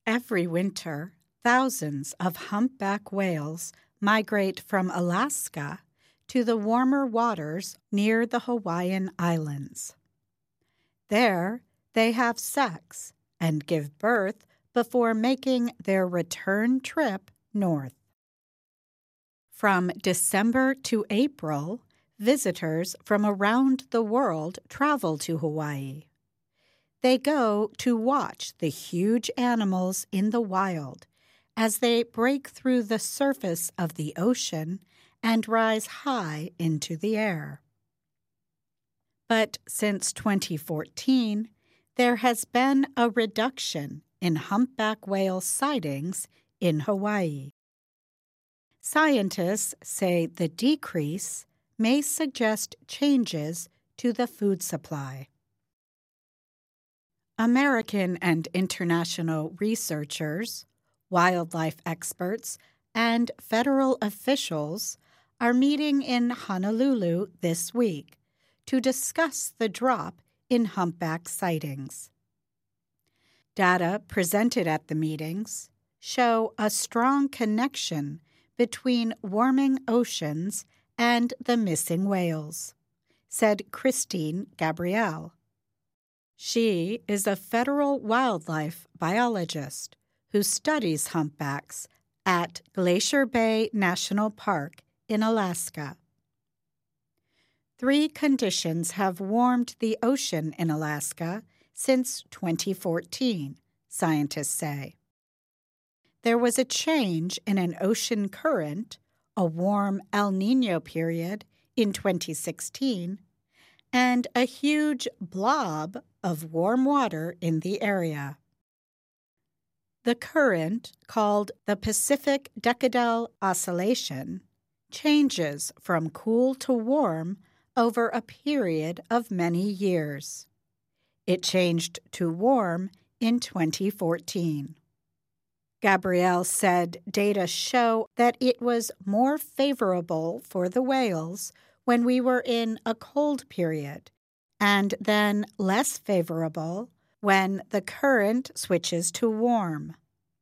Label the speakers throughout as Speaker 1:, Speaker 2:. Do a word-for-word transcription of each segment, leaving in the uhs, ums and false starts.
Speaker 1: Every winter, thousands of humpback whales migrate from Alaska to the warmer waters near the Hawaiian Islands. There, they have sex and give birth before making their return trip north. From December to April, visitors from around the world travel to Hawaii. They go to watch the huge animals in the wild as they break through the surface of the ocean and rise high into the air. But since twenty fourteen, there has been a reduction in humpback whale sightings in Hawaii. Scientists say the decrease may suggest changes to the food supply. American and international researchers, wildlife experts, and federal officials are meeting in Honolulu this week to discuss the drop in humpback sightings. Data presented at the meetings show a strong connection between warming oceans and the missing whales, said Christine Gabrielle. She is a federal wildlife biologist who studies humpbacks at Glacier Bay National Park in Alaska. Three conditions have warmed the ocean in Alaska since twenty fourteen, scientists say. There was a change in an ocean current, a warm El Niño period in twenty sixteen, and a huge blob of warm water in the area. The current, called the Pacific Decadal Oscillation, changes from cool to warm over a period of many years. It changed to warm in twenty fourteen. Gabrielle said data show that it was more favorable for the whales when we were in a cold period, and then less favorable when the current switches to warm.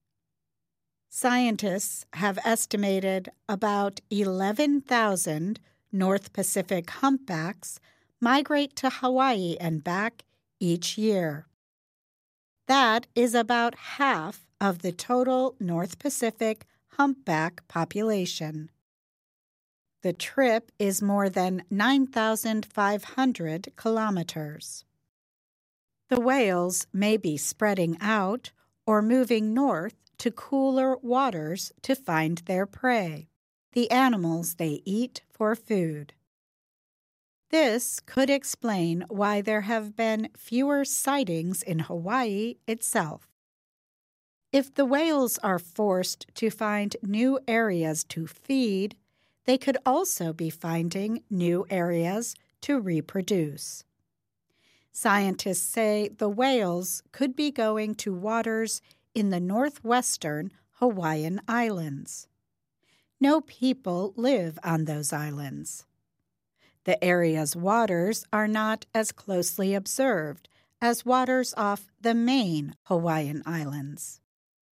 Speaker 1: Scientists have estimated about eleven thousand North Pacific humpbacks migrate to Hawaii and back each year. That is about half of the total North Pacific humpback population. The trip is more than nine thousand five hundred kilometers. The whales may be spreading out or moving north to cooler waters to find their prey, the animals they eat for food. This could explain why there have been fewer sightings in Hawaii itself. If the whales are forced to find new areas to feed, they could also be finding new areas to reproduce. Scientists say the whales could be going to waters in the northwestern Hawaiian Islands. No people live on those islands. The area's waters are not as closely observed as waters off the main Hawaiian Islands.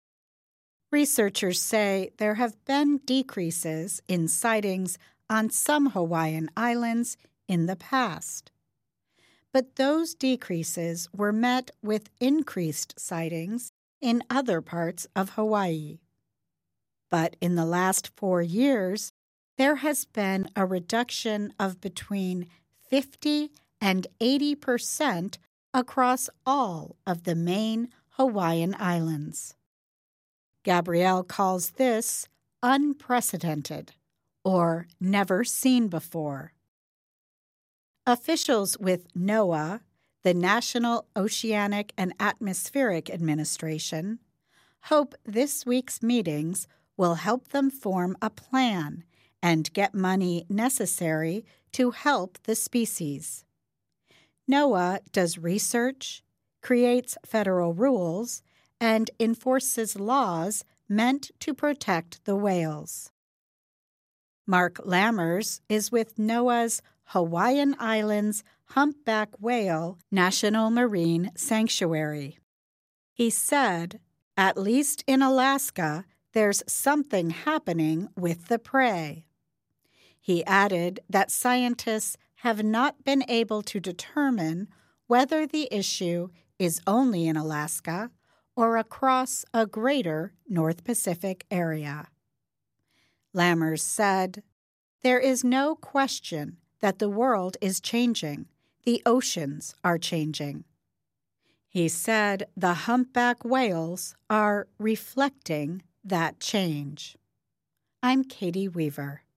Speaker 1: Researchers say there have been decreases in sightings on some Hawaiian islands in the past. But those decreases were met with increased sightings in other parts of Hawaii. But in the last four years, there has been a reduction of between fifty and eighty percent across all of the main Hawaiian islands. Gabrielle calls this unprecedented, or never seen before. Officials with NOAA, the National Oceanic and Atmospheric Administration, hope this week's meetings will help them form a plan and get money necessary to help the species. NOAA does research, creates federal rules, and enforces laws meant to protect the whales. Mark Lammers is with NOAA's Hawaiian Islands Humpback Whale National Marine Sanctuary. He said, At least in Alaska, there's something happening with the prey. He added that scientists have not been able to determine whether the issue is only in Alaska or across a greater North Pacific area. Lammers said, "There is no question that the world is changing. The oceans are changing." He said the humpback whales are reflecting that change. I'm Katie Weaver.